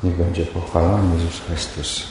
Niech będzie pochwalony Jezus Chrystus.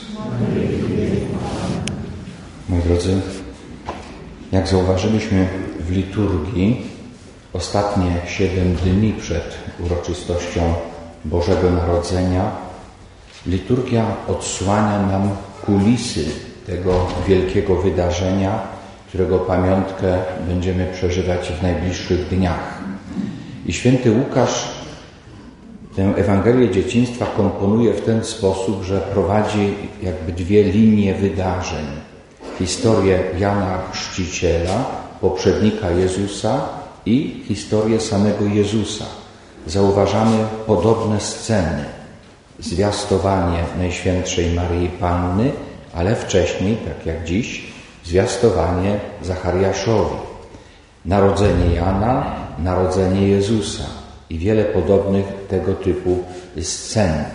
Moi drodzy, jak zauważyliśmy w liturgii, ostatnie 7 dni przed uroczystością Bożego Narodzenia, liturgia odsłania nam kulisy tego wielkiego wydarzenia, którego pamiątkę będziemy przeżywać w najbliższych dniach. I święty Łukasz tę Ewangelię dzieciństwa komponuje w ten sposób, że prowadzi jakby 2 linie wydarzeń. Historię Jana Chrzciciela, poprzednika Jezusa, i historię samego Jezusa. Zauważamy podobne sceny. Zwiastowanie Najświętszej Maryi Panny, ale wcześniej, tak jak dziś, zwiastowanie Zachariaszowi. Narodzenie Jana, narodzenie Jezusa i wiele podobnych tego typu scen.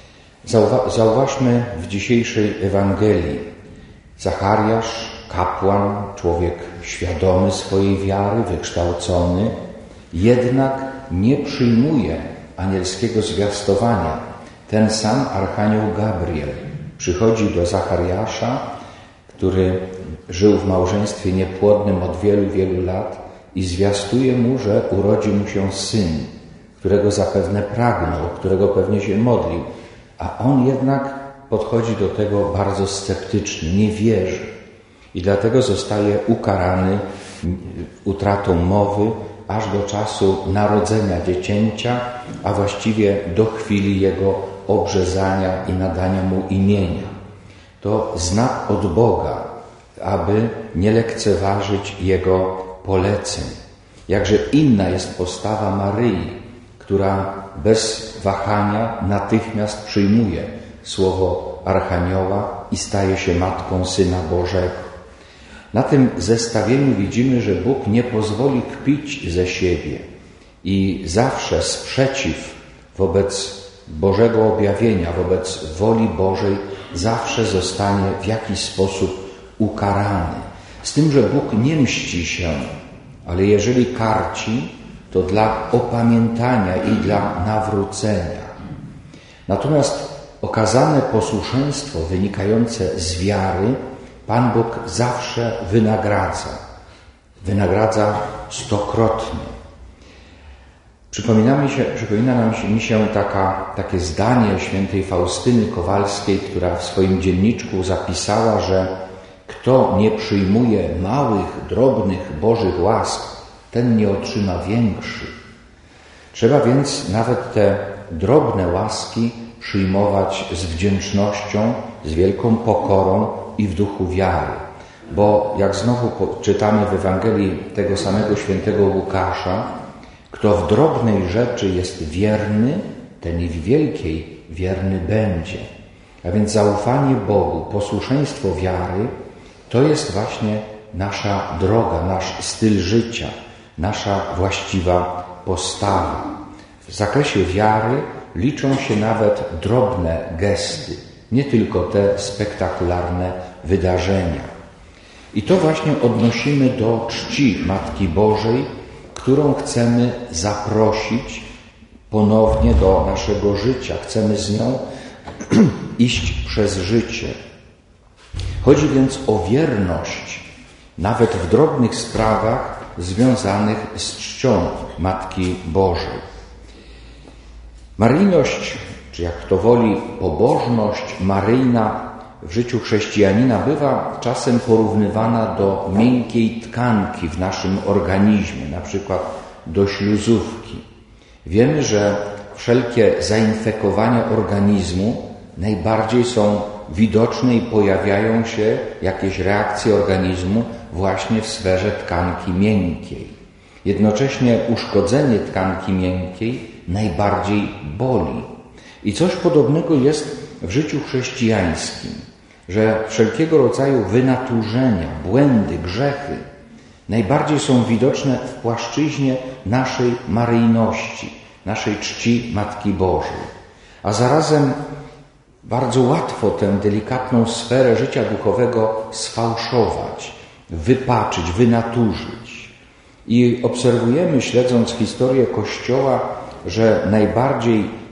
Zauważmy w dzisiejszej Ewangelii. Zachariasz, kapłan, człowiek świadomy swojej wiary, wykształcony, jednak nie przyjmuje anielskiego zwiastowania. Ten sam archanioł Gabriel przychodzi do Zachariasza, który żył w małżeństwie niepłodnym od wielu, wielu lat i zwiastuje mu, że urodzi mu się syn, którego zapewne pragnął, którego pewnie się modlił, a on jednak podchodzi do tego bardzo sceptycznie, nie wierzy i dlatego zostaje ukarany utratą mowy aż do czasu narodzenia dziecięcia, a właściwie do chwili jego obrzezania i nadania mu imienia. To znak od Boga, aby nie lekceważyć Jego poleceń. Jakże inna jest postawa Maryi, która bez wahania natychmiast przyjmuje słowo archanioła i staje się matką Syna Bożego. Na tym zestawieniu widzimy, że Bóg nie pozwoli kpić ze siebie i zawsze sprzeciw wobec Bożego objawienia, wobec woli Bożej zawsze zostanie w jakiś sposób ukarany. Z tym, że Bóg nie mści się, ale jeżeli karci, to dla opamiętania i dla nawrócenia. Natomiast okazane posłuszeństwo wynikające z wiary Pan Bóg zawsze wynagradza. Wynagradza 100-krotnie. Przypomina mi się takie zdanie świętej Faustyny Kowalskiej, która w swoim dzienniczku zapisała, że kto nie przyjmuje małych, drobnych Bożych łask, ten nie otrzyma większych. Trzeba więc nawet te drobne łaski przyjmować z wdzięcznością, z wielką pokorą i w duchu wiary. Bo jak znowu czytamy w Ewangelii tego samego świętego Łukasza, kto w drobnej rzeczy jest wierny, ten i w wielkiej wierny będzie. A więc zaufanie Bogu, posłuszeństwo wiary, to jest właśnie nasza droga, nasz styl życia, nasza właściwa postawa. W zakresie wiary liczą się nawet drobne gesty, nie tylko te spektakularne wydarzenia. I to właśnie odnosimy do czci Matki Bożej, którą chcemy zaprosić ponownie do naszego życia. Chcemy z nią iść przez życie. Chodzi więc o wierność, nawet w drobnych sprawach związanych z czcią Matki Bożej. Maryjność, czy jak kto woli, pobożność maryjna w życiu chrześcijanina bywa czasem porównywana do miękkiej tkanki w naszym organizmie, na przykład do śluzówki. Wiemy, że wszelkie zainfekowania organizmu najbardziej są widoczne i pojawiają się jakieś reakcje organizmu właśnie w sferze tkanki miękkiej. Jednocześnie uszkodzenie tkanki miękkiej najbardziej boli. I coś podobnego jest w życiu chrześcijańskim, że wszelkiego rodzaju wynaturzenia, błędy, grzechy najbardziej są widoczne w płaszczyźnie naszej maryjności, naszej czci Matki Bożej. A zarazem bardzo łatwo tę delikatną sferę życia duchowego sfałszować, wypaczyć, wynaturzyć. I obserwujemy, śledząc historię Kościoła, że najbardziej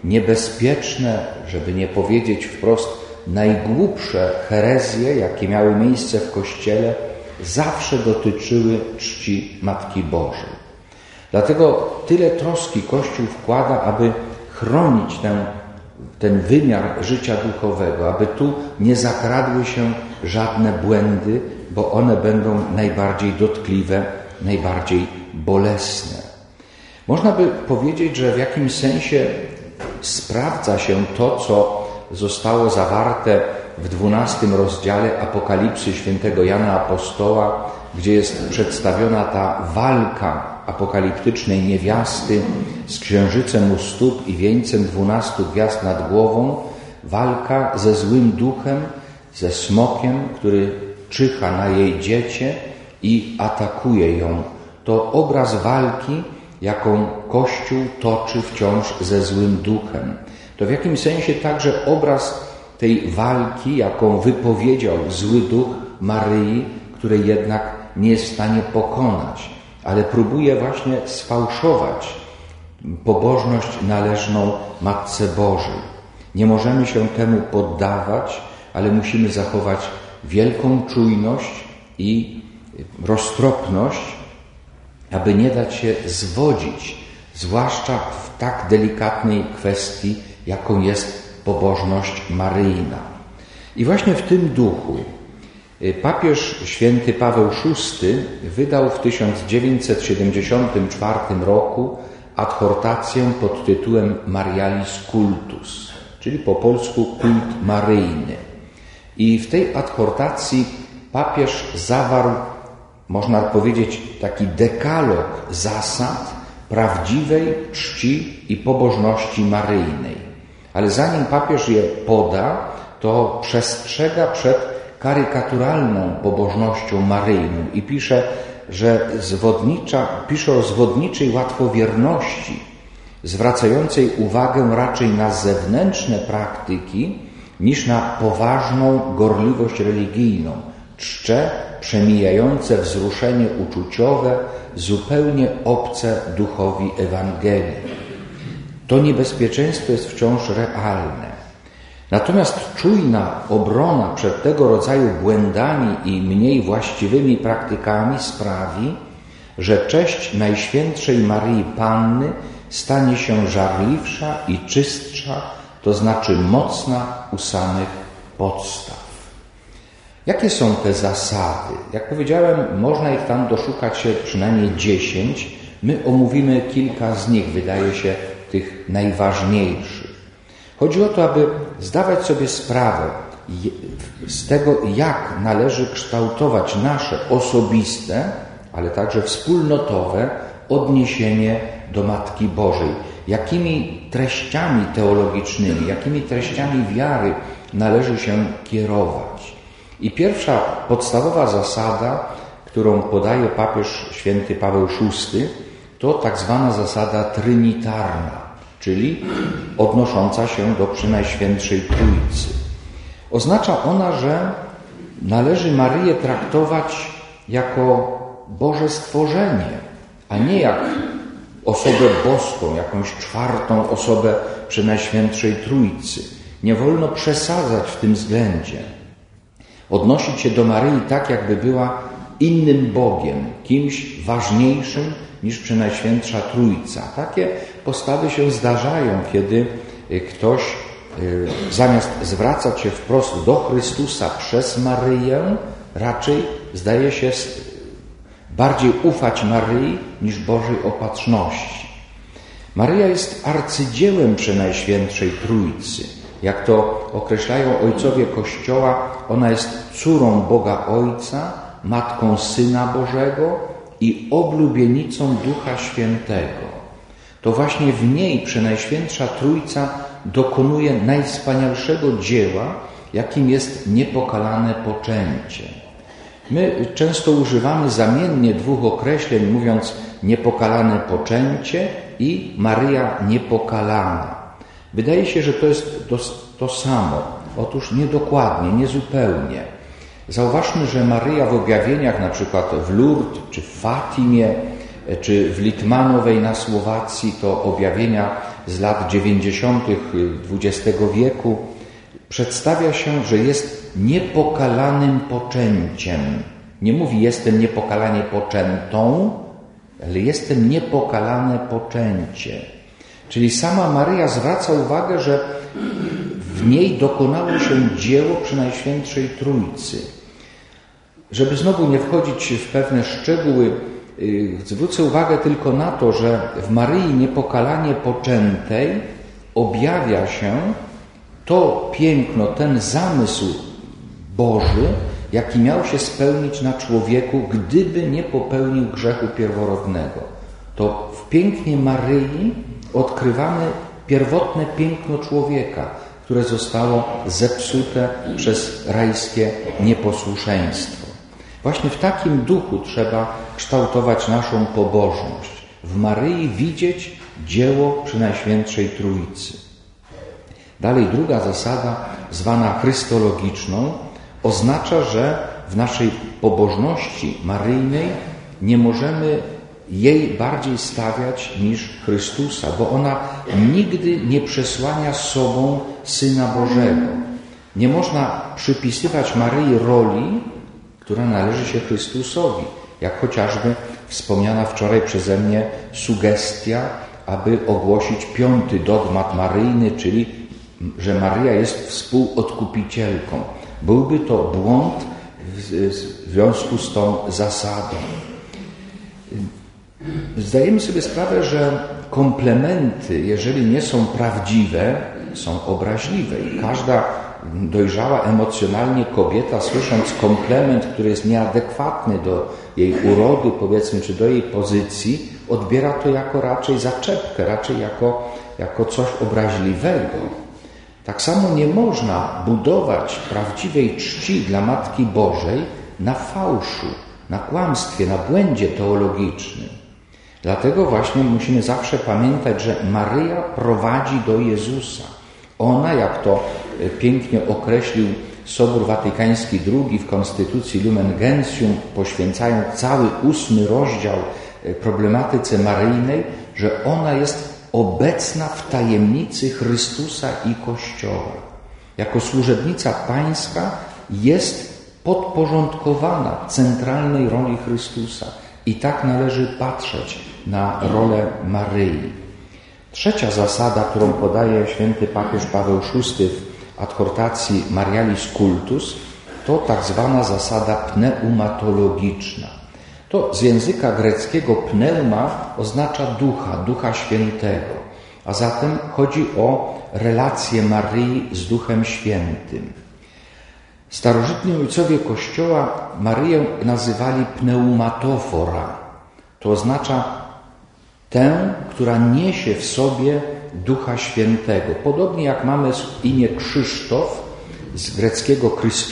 niebezpieczne, żeby nie powiedzieć wprost najgłupsze herezje, jakie miały miejsce w Kościele, zawsze dotyczyły czci Matki Bożej. Dlatego tyle troski Kościół wkłada, aby chronić ten wymiar życia duchowego, aby tu nie zakradły się żadne błędy, bo one będą najbardziej dotkliwe, najbardziej bolesne. Można by powiedzieć, że w jakimś sensie sprawdza się to, co zostało zawarte w 12 rozdziale Apokalipsy świętego Jana Apostoła, gdzie jest przedstawiona ta walka apokaliptycznej niewiasty z księżycem u stóp i wieńcem 12 gwiazd nad głową, walka ze złym duchem, ze smokiem, który czyha na jej dziecię i atakuje ją. To obraz walki, jaką Kościół toczy wciąż ze złym duchem. To w jakimś sensie także obraz tej walki, jaką wypowiedział zły duch Maryi, której jednak nie jest w stanie pokonać, ale próbuje właśnie sfałszować pobożność należną Matce Bożej. Nie możemy się temu poddawać, ale musimy zachować wielką czujność i roztropność, aby nie dać się zwodzić, zwłaszcza w tak delikatnej kwestii, jaką jest pobożność maryjna. I właśnie w tym duchu papież święty Paweł VI wydał w 1974 roku adhortację pod tytułem Marialis Cultus, czyli po polsku kult maryjny. I w tej adhortacji papież zawarł, można powiedzieć, taki dekalog zasad prawdziwej czci i pobożności maryjnej. Ale zanim papież je poda, to przestrzega przed karykaturalną pobożnością maryjną i pisze, że pisze o zwodniczej łatwowierności, zwracającej uwagę raczej na zewnętrzne praktyki niż na poważną gorliwość religijną, czcze przemijające wzruszenie uczuciowe, zupełnie obce duchowi Ewangelii. To niebezpieczeństwo jest wciąż realne. Natomiast czujna obrona przed tego rodzaju błędami i mniej właściwymi praktykami sprawi, że cześć Najświętszej Maryi Panny stanie się żarliwsza i czystsza, to znaczy mocna u samych podstaw. Jakie są te zasady? Jak powiedziałem, można ich tam doszukać się przynajmniej 10. My omówimy kilka z nich, wydaje się, tych najważniejszych. Chodzi o to, aby zdawać sobie sprawę z tego, jak należy kształtować nasze osobiste, ale także wspólnotowe odniesienie do Matki Bożej. Jakimi treściami teologicznymi, jakimi treściami wiary należy się kierować. I pierwsza podstawowa zasada, którą podaje papież święty Paweł VI, to tak zwana zasada trinitarna, czyli odnosząca się do Przenajświętszej Trójcy. Oznacza ona, że należy Maryję traktować jako Boże stworzenie, a nie jak osobę boską, jakąś czwartą osobę Przenajświętszej Trójcy. Nie wolno przesadzać w tym względzie. Odnosić się do Maryi tak, jakby była innym Bogiem, kimś ważniejszym niż Przenajświętsza Trójca. Takie postawy się zdarzają, kiedy ktoś zamiast zwracać się wprost do Chrystusa przez Maryję, raczej zdaje się bardziej ufać Maryi niż Bożej Opatrzności. Maryja jest arcydziełem Przenajświętszej Trójcy. Jak to określają ojcowie Kościoła, ona jest córą Boga Ojca, matką Syna Bożego i oblubienicą Ducha Świętego. To właśnie w niej Przenajświętsza Trójca dokonuje najwspanialszego dzieła, jakim jest niepokalane poczęcie. My często używamy zamiennie dwóch określeń, mówiąc niepokalane poczęcie i Maryja niepokalana. Wydaje się, że to jest to samo. Otóż niedokładnie, niezupełnie. Zauważmy, że Maryja w objawieniach, na przykład w Lourdes, czy w Fatimie, czy w Litmanowej na Słowacji, to objawienia z lat 90. XX wieku, przedstawia się, że jest niepokalanym poczęciem. Nie mówi jestem niepokalanie poczętą, ale jestem niepokalane poczęcie. Czyli sama Maryja zwraca uwagę, że w niej dokonało się dzieło Przenajświętszej Trójcy. Żeby znowu nie wchodzić w pewne szczegóły, zwrócę uwagę tylko na to, że w Maryi niepokalanie poczętej objawia się to piękno, ten zamysł Boży, jaki miał się spełnić na człowieku, gdyby nie popełnił grzechu pierworodnego. To w pięknie Maryi odkrywamy pierwotne piękno człowieka, które zostało zepsute przez rajskie nieposłuszeństwo. Właśnie w takim duchu trzeba kształtować naszą pobożność. W Maryi widzieć dzieło Przenajświętszej Trójcy. Dalej druga zasada, zwana chrystologiczną, oznacza, że w naszej pobożności maryjnej nie możemy jej bardziej stawiać niż Chrystusa, bo ona nigdy nie przesłania sobą Syna Bożego. Nie można przypisywać Maryi roli, która należy się Chrystusowi, jak chociażby wspomniana wczoraj przeze mnie sugestia, aby ogłosić 5. dogmat maryjny, czyli że Maryja jest współodkupicielką. Byłby to błąd w związku z tą zasadą. Zdajemy sobie sprawę, że komplementy, jeżeli nie są prawdziwe, są obraźliwe. I każda dojrzała emocjonalnie kobieta, słysząc komplement, który jest nieadekwatny do jej urody, powiedzmy, czy do jej pozycji, odbiera to jako raczej zaczepkę, raczej jako coś obraźliwego. Tak samo nie można budować prawdziwej czci dla Matki Bożej na fałszu, na kłamstwie, na błędzie teologicznym. Dlatego właśnie musimy zawsze pamiętać, że Maryja prowadzi do Jezusa. Ona, jak to pięknie określił Sobór Watykański II w Konstytucji Lumen Gentium, poświęcając cały 8 rozdział problematyce maryjnej, że ona jest obecna w tajemnicy Chrystusa i Kościoła. Jako służebnica pańska jest podporządkowana centralnej roli Chrystusa. I tak należy patrzeć na rolę Maryi. Trzecia zasada, którą podaje święty papież Paweł VI w adhortacji Marialis Cultus, to tak zwana zasada pneumatologiczna. To z języka greckiego pneuma oznacza Ducha Świętego, a zatem chodzi o relację Maryi z Duchem Świętym. Starożytni ojcowie Kościoła Maryję nazywali pneumatofora. To oznacza tę, która niesie w sobie Ducha Świętego. Podobnie jak mamy imię Krzysztof z greckiego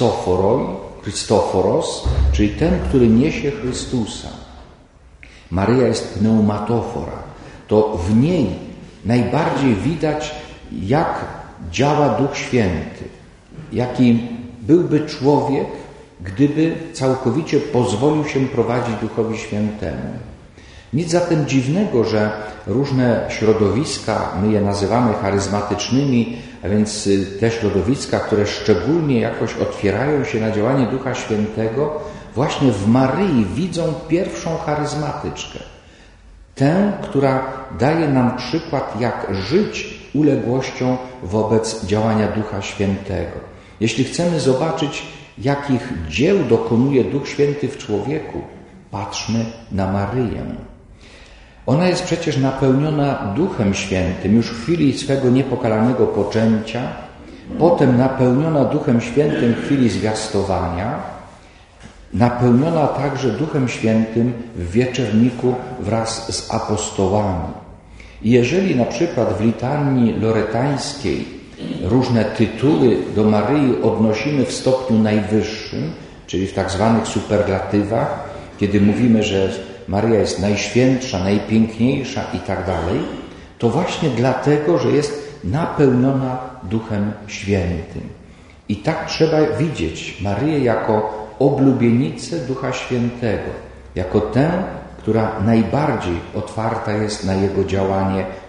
Christoforos, czyli ten, który niesie Chrystusa. Maryja jest pneumatofora. To w niej najbardziej widać, jak działa Duch Święty. Jaki byłby człowiek, gdyby całkowicie pozwolił się prowadzić Duchowi Świętemu. Nic zatem dziwnego, że różne środowiska, my je nazywamy charyzmatycznymi, a więc te środowiska, które szczególnie jakoś otwierają się na działanie Ducha Świętego, właśnie w Maryi widzą pierwszą charyzmatyczkę. Tę, która daje nam przykład, jak żyć uległością wobec działania Ducha Świętego. Jeśli chcemy zobaczyć, jakich dzieł dokonuje Duch Święty w człowieku, patrzmy na Maryję. Ona jest przecież napełniona Duchem Świętym już w chwili swego niepokalanego poczęcia, potem napełniona Duchem Świętym w chwili zwiastowania, napełniona także Duchem Świętym w wieczerniku wraz z apostołami. I jeżeli na przykład w litanii loretańskiej różne tytuły do Maryi odnosimy w stopniu najwyższym, czyli w tak zwanych superlatywach, kiedy mówimy, że Maryja jest najświętsza, najpiękniejsza i tak dalej, to właśnie dlatego, że jest napełniona Duchem Świętym. I tak trzeba widzieć Maryję jako oblubienicę Ducha Świętego, jako tę, która najbardziej otwarta jest na Jego działanie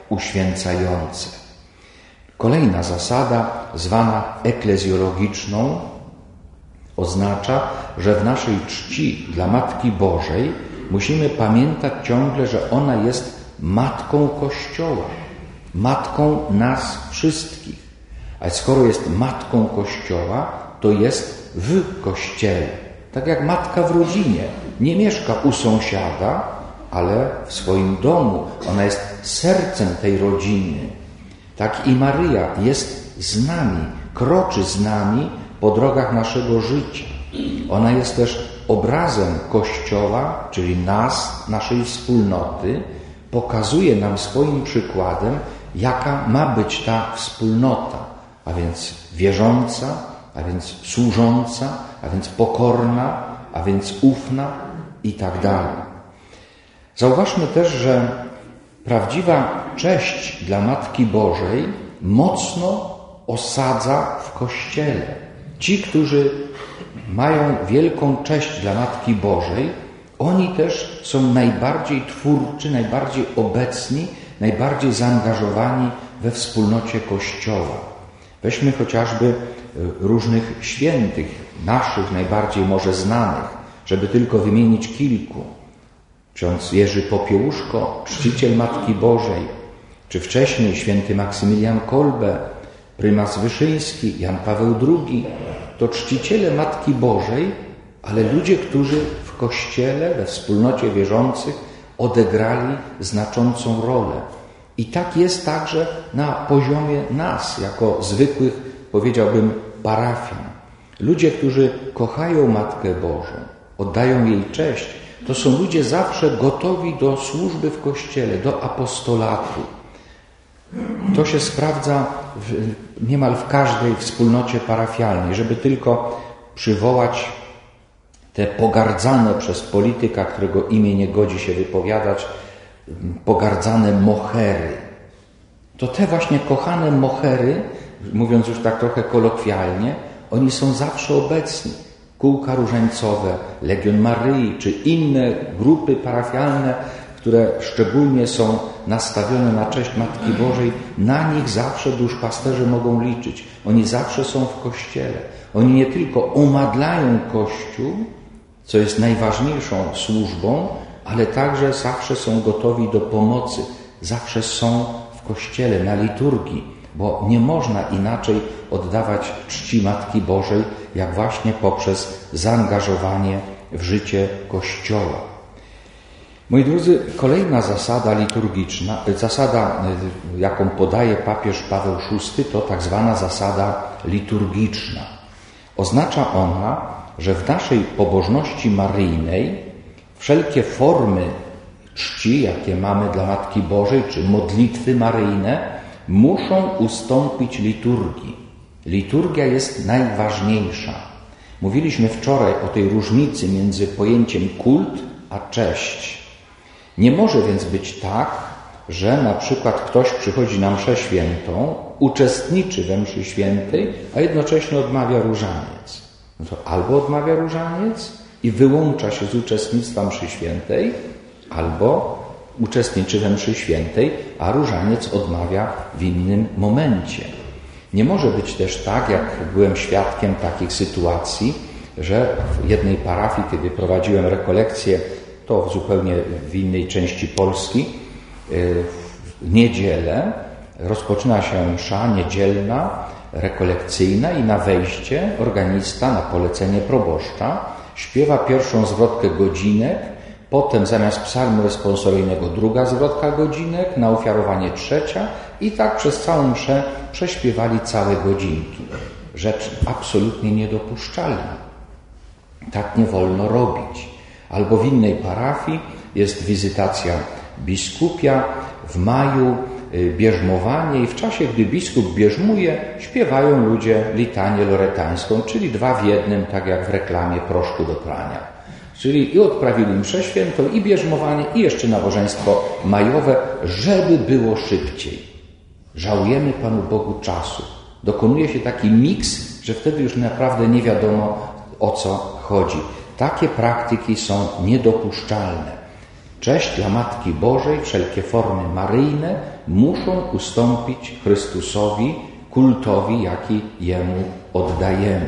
uświęcające. Kolejna zasada, zwana eklezjologiczną, oznacza, że w naszej czci dla Matki Bożej musimy pamiętać ciągle, że ona jest Matką Kościoła, Matką nas wszystkich. A skoro jest Matką Kościoła, to jest w Kościele. Tak jak matka w rodzinie. Nie mieszka u sąsiada, ale w swoim domu. Ona jest sercem tej rodziny. Tak i Maryja jest z nami, kroczy z nami po drogach naszego życia. Ona jest też obrazem Kościoła, czyli nas, naszej wspólnoty, pokazuje nam swoim przykładem, jaka ma być ta wspólnota, a więc wierząca, a więc służąca, a więc pokorna, a więc ufna i tak dalej. Zauważmy też, że prawdziwa cześć dla Matki Bożej mocno osadza w Kościele. Ci, którzy mają wielką cześć dla Matki Bożej, oni też są najbardziej twórczy, najbardziej obecni, najbardziej zaangażowani we wspólnocie Kościoła. Weźmy chociażby różnych świętych, naszych najbardziej może znanych, żeby tylko wymienić kilku. Ksiądz Jerzy Popiełuszko, czciciel Matki Bożej, czy wcześniej święty Maksymilian Kolbe, prymas Wyszyński, Jan Paweł II, to czciciele Matki Bożej, ale ludzie, którzy w Kościele, we wspólnocie wierzących odegrali znaczącą rolę. I tak jest także na poziomie nas, jako zwykłych, powiedziałbym, parafian. Ludzie, którzy kochają Matkę Bożą, oddają jej cześć, to są ludzie zawsze gotowi do służby w Kościele, do apostolatu. To się sprawdza niemal w każdej wspólnocie parafialnej, żeby tylko przywołać te pogardzane przez polityka, którego imię nie godzi się wypowiadać, pogardzane mohery. To te właśnie kochane mohery, mówiąc już tak trochę kolokwialnie, oni są zawsze obecni. Kółka różańcowe, Legion Maryi, czy inne grupy parafialne, które szczególnie są nastawione na cześć Matki Bożej, na nich zawsze duszpasterze mogą liczyć. Oni zawsze są w Kościele. Oni nie tylko omadlają Kościół, co jest najważniejszą służbą, ale także zawsze są gotowi do pomocy. Zawsze są w Kościele, na liturgii, bo nie można inaczej oddawać czci Matki Bożej, jak właśnie poprzez zaangażowanie w życie Kościoła. Moi drodzy, kolejna zasada liturgiczna, jaką podaje papież Paweł VI, to tak zwana zasada liturgiczna. Oznacza ona, że w naszej pobożności maryjnej wszelkie formy czci, jakie mamy dla Matki Bożej, czy modlitwy maryjne, muszą ustąpić liturgii. Liturgia jest najważniejsza. Mówiliśmy wczoraj o tej różnicy między pojęciem kult a cześć. Nie może więc być tak, że na przykład ktoś przychodzi na mszę świętą, uczestniczy we mszy świętej, a jednocześnie odmawia różaniec. No to albo odmawia różaniec i wyłącza się z uczestnictwa mszy świętej, albo uczestniczy we mszy świętej, a różaniec odmawia w innym momencie. Nie może być też tak, jak byłem świadkiem takich sytuacji, że w jednej parafii, kiedy prowadziłem rekolekcję, to zupełnie w innej części Polski, w niedzielę rozpoczyna się msza niedzielna, rekolekcyjna i na wejście organista na polecenie proboszcza śpiewa pierwszą zwrotkę godzinek, potem zamiast psalmu responsoryjnego druga zwrotka godzinek, na ofiarowanie trzecia i tak przez całą mszę prześpiewali całe godzinki. Rzecz absolutnie niedopuszczalna. Tak nie wolno robić. Albo w innej parafii jest wizytacja biskupia, w maju bierzmowanie i w czasie, gdy biskup bierzmuje, śpiewają ludzie litanię loretańską, czyli 2 w 1, tak jak w reklamie proszku do prania. Czyli i odprawili mszę świętą, i bierzmowanie, i jeszcze nabożeństwo majowe, żeby było szybciej. Żałujemy Panu Bogu czasu. Dokonuje się taki miks, że wtedy już naprawdę nie wiadomo, o co chodzi. Takie praktyki są niedopuszczalne. Cześć dla Matki Bożej, wszelkie formy maryjne muszą ustąpić Chrystusowi, kultowi, jaki Jemu oddajemy.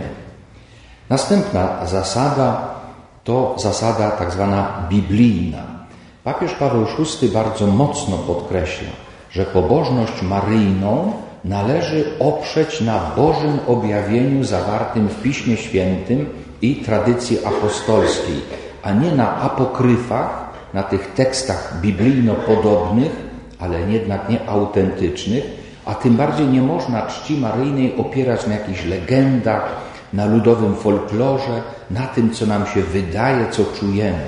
Następna zasada to zasada tak zwana biblijna. Papież Paweł VI bardzo mocno podkreśla, że pobożność maryjną należy oprzeć na Bożym objawieniu zawartym w Piśmie Świętym i tradycji apostolskiej, a nie na apokryfach, na tych tekstach biblijno-podobnych, ale jednak nieautentycznych, a tym bardziej nie można czci maryjnej opierać na jakichś legendach, na ludowym folklorze, na tym, co nam się wydaje, co czujemy.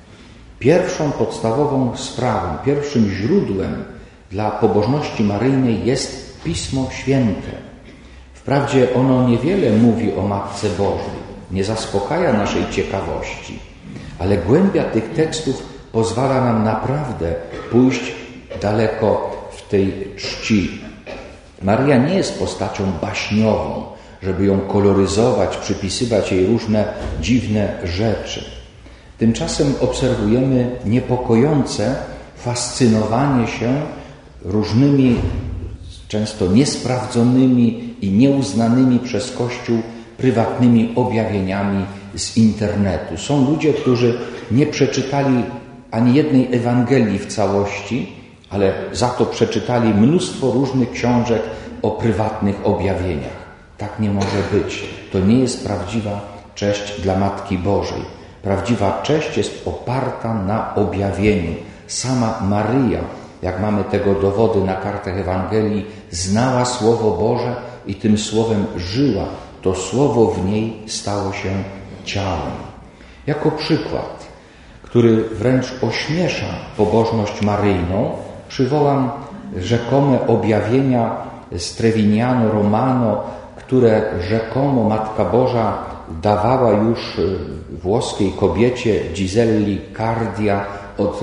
Pierwszą podstawową sprawą, pierwszym źródłem dla pobożności maryjnej jest Pismo Święte. Wprawdzie ono niewiele mówi o Matce Bożej, nie zaspokaja naszej ciekawości, ale głębia tych tekstów pozwala nam naprawdę pójść daleko w tej czci. Maryja nie jest postacią baśniową, żeby ją koloryzować, przypisywać jej różne dziwne rzeczy. Tymczasem obserwujemy niepokojące fascynowanie się różnymi, często niesprawdzonymi i nieuznanymi przez Kościół prywatnymi objawieniami z internetu. Są ludzie, którzy nie przeczytali ani jednej Ewangelii w całości, ale za to przeczytali mnóstwo różnych książek o prywatnych objawieniach. Tak nie może być. To nie jest prawdziwa cześć dla Matki Bożej. Prawdziwa cześć jest oparta na objawieniu. Sama Maryja, jak mamy tego dowody na kartach Ewangelii, znała Słowo Boże i tym Słowem żyła. To Słowo w niej stało się ciałem. Jako przykład, który wręcz ośmiesza pobożność maryjną, przywołam rzekome objawienia z Trevignano Romano, które rzekomo Matka Boża dawała już włoskiej kobiecie Giselli Cardia od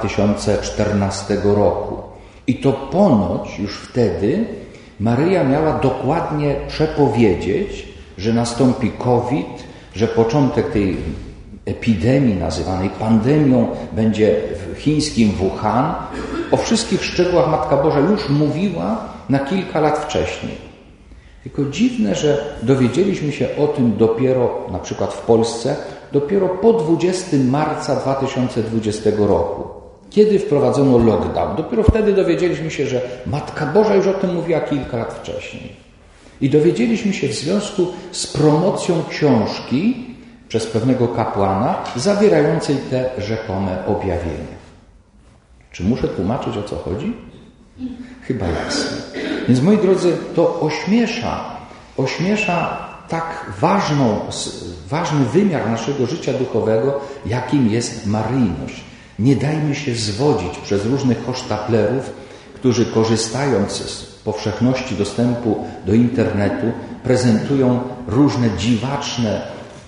2014 roku. I to ponoć już wtedy Maryja miała dokładnie przepowiedzieć, że nastąpi COVID, że początek tej epidemii nazywanej pandemią będzie w chińskim Wuhan. O wszystkich szczegółach Matka Boża już mówiła na kilka lat wcześniej. Tylko dziwne, że dowiedzieliśmy się o tym dopiero, na przykład w Polsce, dopiero po 20 marca 2020 roku. Kiedy wprowadzono lockdown? Dopiero wtedy dowiedzieliśmy się, że Matka Boża już o tym mówiła kilka lat wcześniej. I dowiedzieliśmy się w związku z promocją książki przez pewnego kapłana zawierającej te rzekome objawienia. Czy muszę tłumaczyć, o co chodzi? Chyba jasne. Więc moi drodzy, to ośmiesza tak ważny wymiar naszego życia duchowego, jakim jest maryjność. Nie dajmy się zwodzić przez różnych hosztaplerów, którzy korzystając z powszechności dostępu do internetu prezentują różne dziwaczne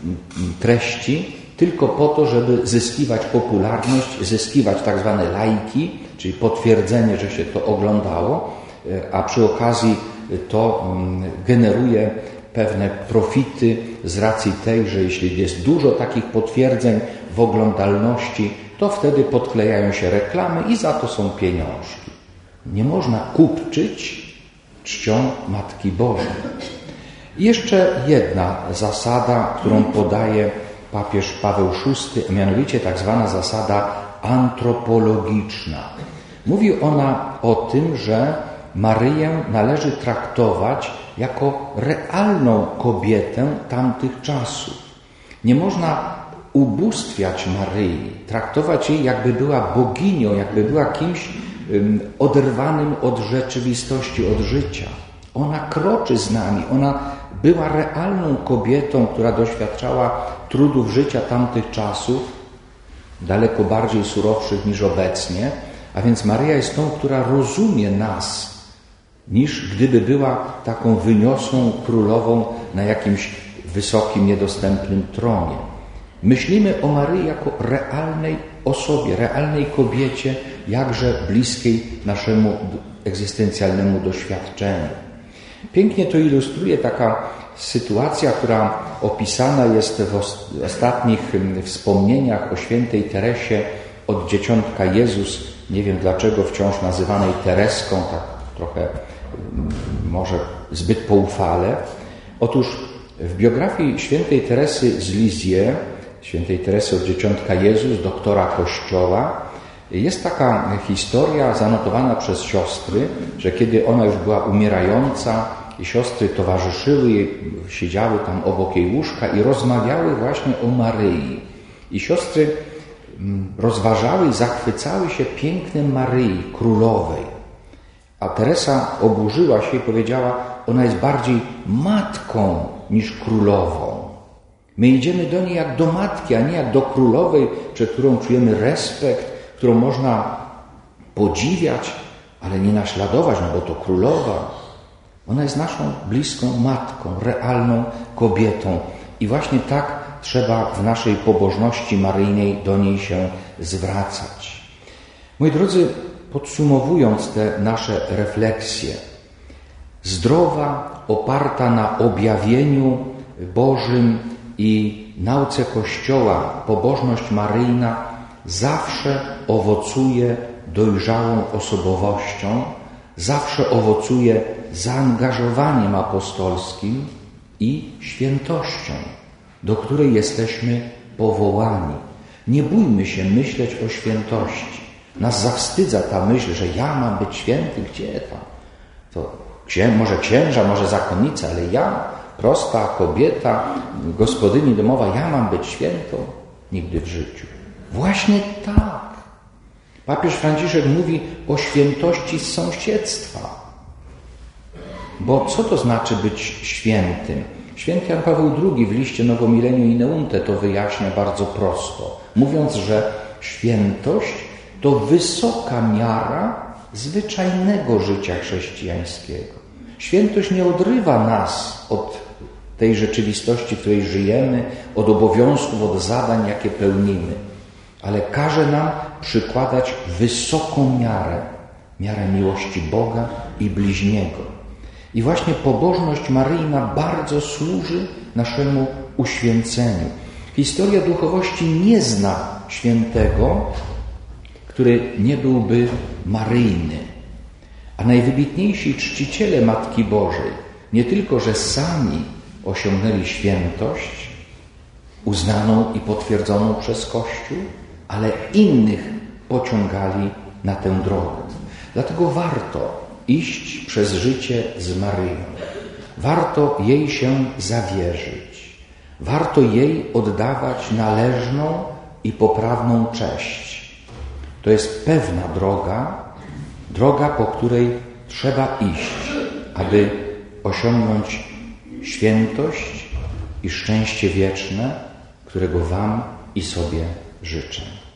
treści tylko po to, żeby zyskiwać popularność, zyskiwać tak zwane lajki, czyli potwierdzenie, że się to oglądało, a przy okazji to generuje pewne profity z racji tej, że jeśli jest dużo takich potwierdzeń w oglądalności, to wtedy podklejają się reklamy i za to są pieniążki. Nie można kupczyć czcią Matki Bożej. I jeszcze jedna zasada, którą podaje papież Paweł VI, a mianowicie tak zwana zasada antropologiczna. Mówi ona o tym, że Maryję należy traktować jako realną kobietę tamtych czasów. Nie można ubóstwiać Maryi, traktować jej jakby była boginią, jakby była kimś oderwanym od rzeczywistości, od życia. Ona kroczy z nami, ona była realną kobietą, która doświadczała trudów życia tamtych czasów, daleko bardziej surowszych niż obecnie, a więc Maryja jest tą, która rozumie nas, niż gdyby była taką wyniosłą królową na jakimś wysokim, niedostępnym tronie. Myślimy o Maryi jako realnej osobie, realnej kobiecie, jakże bliskiej naszemu egzystencjalnemu doświadczeniu. Pięknie to ilustruje taka sytuacja, która opisana jest w ostatnich wspomnieniach o świętej Teresie od dzieciątka Jezus, nie wiem dlaczego wciąż nazywanej Tereską, tak trochę może zbyt poufale. Otóż w biografii świętej Teresy z Lisieux, świętej Teresy od dzieciątka Jezus, doktora Kościoła, jest taka historia zanotowana przez siostry, że kiedy ona już była umierająca i siostry towarzyszyły jej, siedziały tam obok jej łóżka i rozmawiały właśnie o Maryi. I siostry rozważały i zachwycały się pięknem Maryi, królowej. A Teresa oburzyła się i powiedziała, ona jest bardziej matką niż królową. My idziemy do niej jak do matki, a nie jak do królowej, przed którą czujemy respekt, którą można podziwiać, ale nie naśladować, no bo to królowa. Ona jest naszą bliską matką, realną kobietą. I właśnie tak trzeba w naszej pobożności maryjnej do niej się zwracać. Moi drodzy, podsumowując te nasze refleksje, zdrowa, oparta na objawieniu Bożym i nauce Kościoła pobożność maryjna zawsze owocuje dojrzałą osobowością, zawsze owocuje zaangażowaniem apostolskim i świętością, do której jesteśmy powołani. Nie bójmy się myśleć o świętości. Nas zawstydza ta myśl, że ja mam być święty, gdzie tam? To może księża, może zakonnica, ale ja, prosta kobieta, gospodyni domowa, ja mam być świętą? Nigdy w życiu. Właśnie tak. Papież Franciszek mówi o świętości z sąsiedztwa. Bo co to znaczy być świętym? Święty Jan Paweł II w liście Novomillennium Ineunte to wyjaśnia bardzo prosto, mówiąc, że świętość to wysoka miara zwyczajnego życia chrześcijańskiego. Świętość nie odrywa nas od tej rzeczywistości, w której żyjemy, od obowiązków, od zadań, jakie pełnimy, ale każe nam przykładać wysoką miarę miłości Boga i bliźniego. I właśnie pobożność maryjna bardzo służy naszemu uświęceniu. Historia duchowości nie zna świętego, który nie byłby maryjny. A najwybitniejsi czciciele Matki Bożej nie tylko, że sami osiągnęli świętość uznaną i potwierdzoną przez Kościół, ale innych pociągali na tę drogę. Dlatego warto iść przez życie z Maryją. Warto jej się zawierzyć. Warto jej oddawać należną i poprawną cześć. To jest pewna droga, po której trzeba iść, aby osiągnąć świętość i szczęście wieczne, którego Wam i sobie życzę.